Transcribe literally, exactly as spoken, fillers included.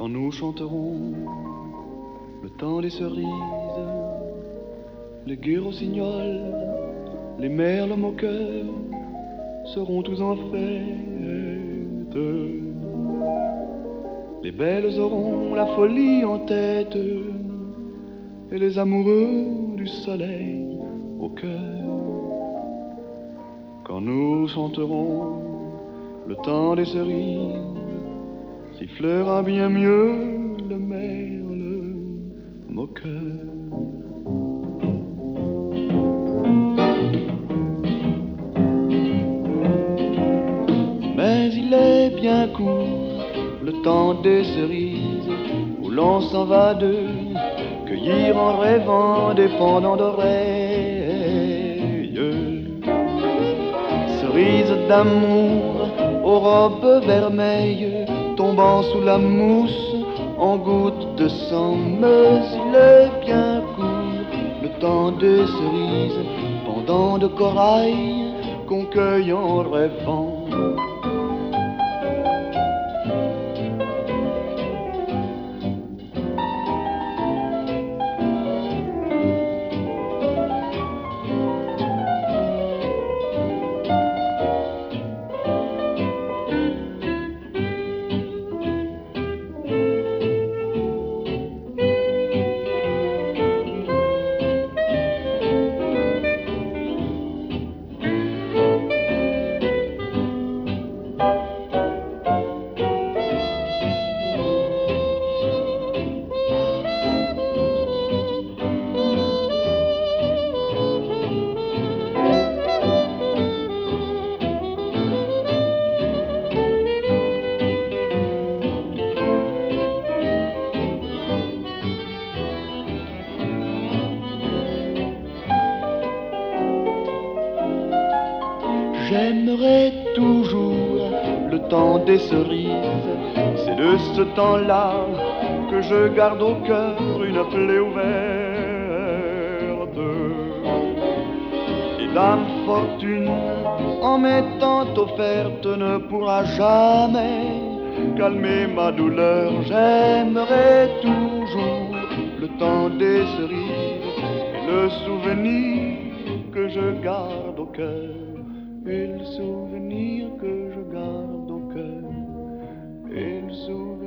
Quand nous chanterons le temps des cerises, les gueux rossignols, les merles moqueurs seront tous en fête. Les belles auront la folie en tête et les amoureux du soleil au cœur. Quand nous chanterons le temps des cerises, sifflera bien mieux le merle moqueur. Mais il est bien court le temps des cerises, où l'on s'en va de cueillir en rêvant des pendants d'oreilles. Cerises d'amour aux robes vermeilles, tombant sous la mousse en gouttes de sang. Mais il est bien court le temps des cerises, pendant de corail qu'on cueille en rêvant. J'aimerais toujours le temps des cerises, c'est de ce temps-là que je garde au cœur une plaie ouverte. Et Dame Fortune, en m'étant offerte, ne pourra jamais calmer ma douleur. J'aimerais toujours le temps des cerises et le souvenir que je garde au cœur. Et le souvenir que je garde au cœur, et le souvenir